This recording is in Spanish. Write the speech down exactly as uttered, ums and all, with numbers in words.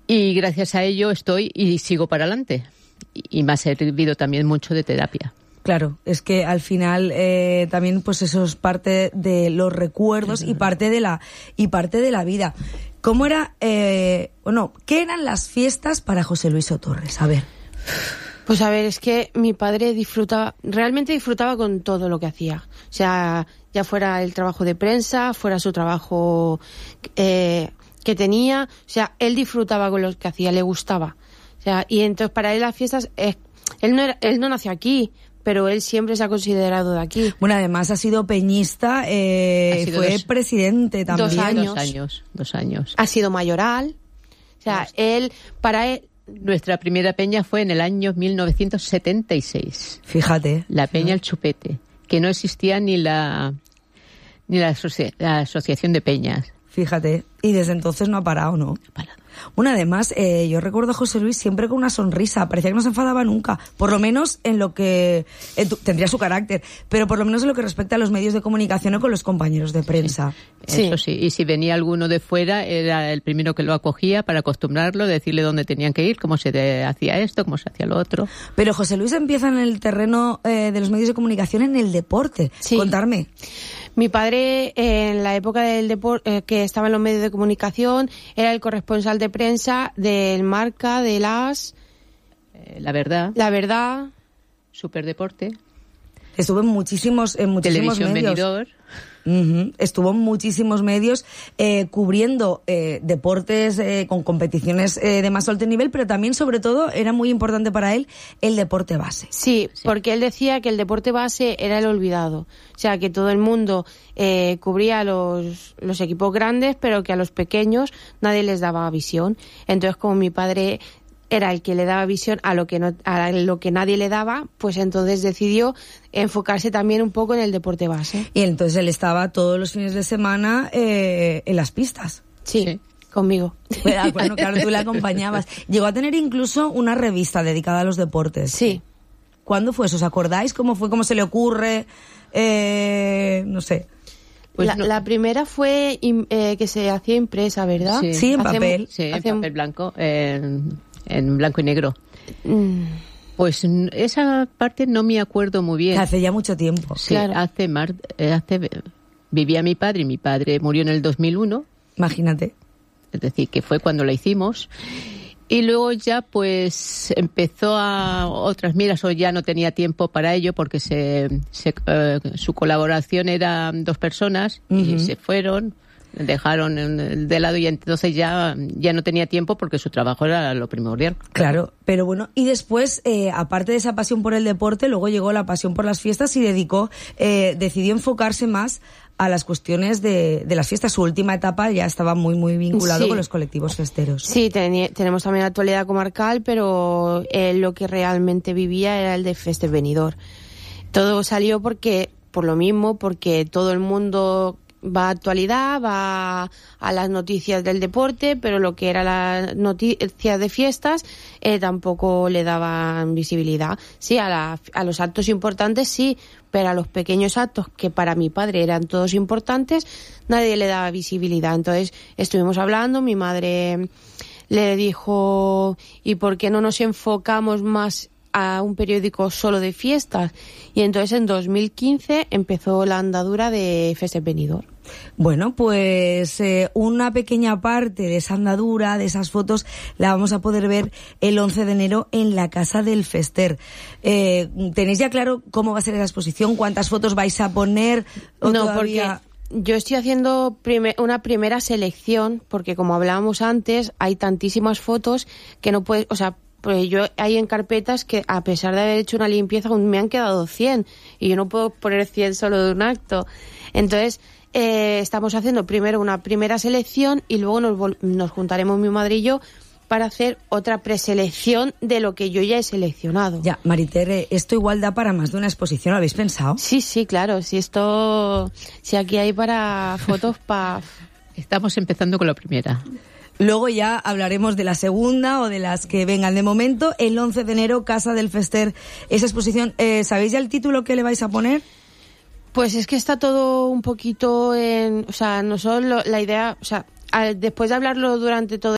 Y gracias a ello estoy y sigo para adelante. Y me ha servido también mucho de terapia. Claro, es que al final eh, también pues eso es parte de los recuerdos y parte de la y parte de la vida. ¿Cómo era, eh, bueno, qué eran las fiestas para José Luis Otorres? A ver. Pues a ver, es que mi padre disfrutaba, realmente disfrutaba con todo lo que hacía. O sea, ya fuera el trabajo de prensa, fuera su trabajo eh, que tenía. O sea, él disfrutaba con lo que hacía, le gustaba. O sea, y entonces para él las fiestas, eh, él no era, él no nació aquí, pero él siempre se ha considerado de aquí. Bueno, además ha sido peñista, eh, ha sido fue dos, presidente también. Dos años. Dos años, dos años. Ha sido mayoral. O sea, dos. él, para él... Nuestra primera peña fue en el año mil novecientos setenta y seis. Fíjate. La peña El Chupete, que no existía ni la ni la, asoci- la asociación de peñas. Fíjate. Y desde entonces no ha parado, ¿no? No ha parado. Bueno, además, eh, yo recuerdo a José Luis siempre con una sonrisa. Parecía que no se enfadaba nunca. Por lo menos en lo que... Eh, tu, tendría su carácter. Pero por lo menos en lo que respecta a los medios de comunicación o con los compañeros de prensa. Sí, eso sí. Y si venía alguno de fuera, era el primero que lo acogía para acostumbrarlo, decirle dónde tenían que ir, cómo se de, hacía esto, cómo se hacía lo otro. Pero José Luis empieza en el terreno eh, de los medios de comunicación en el deporte. Sí. Contarme. Mi padre, eh, en la época del deporte, eh, que estaba en los medios de comunicación, era el corresponsal de prensa del Marca, de las... Eh, la verdad. La Verdad. Superdeporte. Estuvo en muchísimos, en muchísimos Televisión medios. Benidorm. Uh-huh. Estuvo en muchísimos medios eh, cubriendo eh, deportes eh, con competiciones eh, de más alto nivel, pero también, sobre todo, era muy importante para él el deporte base. Sí, sí. porque él decía que el deporte base era el olvidado. O sea, que todo el mundo eh, cubría los, los equipos grandes, pero que a los pequeños nadie les daba visión. Entonces, como mi padre era el que le daba visión a lo que no, a lo que nadie le daba, pues entonces decidió enfocarse también un poco en el deporte base. Y entonces él estaba todos los fines de semana eh, en las pistas. Sí, sí. Conmigo. Bueno, bueno, claro, tú le acompañabas. Llegó a tener incluso una revista dedicada a los deportes. Sí. ¿Cuándo fue eso? ¿Os acordáis cómo fue? ¿Cómo se le ocurre? Eh, no sé. Pues la, no. la primera fue eh, que se hacía impresa, ¿verdad? Sí, sí en Hacemos, papel. Sí, en hacemos... papel blanco. Eh, en blanco y negro. Mm. Pues esa parte no me acuerdo muy bien. Hace ya mucho tiempo. Sí, claro. hace, mar, hace vivía mi padre y mi padre murió en el dos mil uno. Imagínate. Es decir, que fue cuando la hicimos. Y luego ya pues empezó a otras miras, o ya no tenía tiempo para ello porque se, se uh, su colaboración era dos personas uh-huh. y se fueron. Dejaron de lado y entonces ya, ya no tenía tiempo porque su trabajo era lo primordial. Claro, pero bueno, y después, eh, aparte de esa pasión por el deporte, luego llegó la pasión por las fiestas y dedicó, eh, decidió enfocarse más a las cuestiones de, de las fiestas. Su última etapa ya estaba muy, muy vinculado sí. con los colectivos festeros. Sí, ten, tenemos también la actualidad comarcal, pero eh, lo que realmente vivía era el de Fester Benidorm. Todo salió porque, por lo mismo, porque todo el mundo va a actualidad, va a las noticias del deporte, pero lo que era la noticia de fiestas eh, tampoco le daban visibilidad. Sí, a, la, a los actos importantes sí, pero a los pequeños actos, que para mi padre eran todos importantes, nadie le daba visibilidad. Entonces estuvimos hablando, mi madre le dijo, ¿y por qué no nos enfocamos más a un periódico solo de fiestas? Y entonces en dos mil quince empezó la andadura de Fester Benidorm. Bueno, pues eh, una pequeña parte de esa andadura, de esas fotos, la vamos a poder ver el once de enero en la Casa del Fester. Eh, ¿Tenéis ya claro cómo va a ser esa exposición? ¿Cuántas fotos vais a poner? ¿O no, todavía... porque yo estoy haciendo primer, una primera selección, porque como hablábamos antes, hay tantísimas fotos que no puedes, o sea, pues yo hay en carpetas que a pesar de haber hecho una limpieza me han quedado cien y yo no puedo poner cien solo de un acto. Entonces eh, estamos haciendo primero una primera selección y luego nos, nos juntaremos mi madre y yo para hacer otra preselección de lo que yo ya he seleccionado. Ya, Maritere, esto igual da para más de una exposición, ¿lo habéis pensado? Sí, sí, claro, si esto, si aquí hay para fotos para... Estamos empezando con la primera. Luego ya hablaremos de la segunda o de las que vengan. De momento, el once de enero, Casa del Fester, esa exposición. Eh, ¿Sabéis ya el título que le vais a poner? Pues es que está todo un poquito en... O sea, nosotros lo, la idea... O sea, al, después de hablarlo durante todo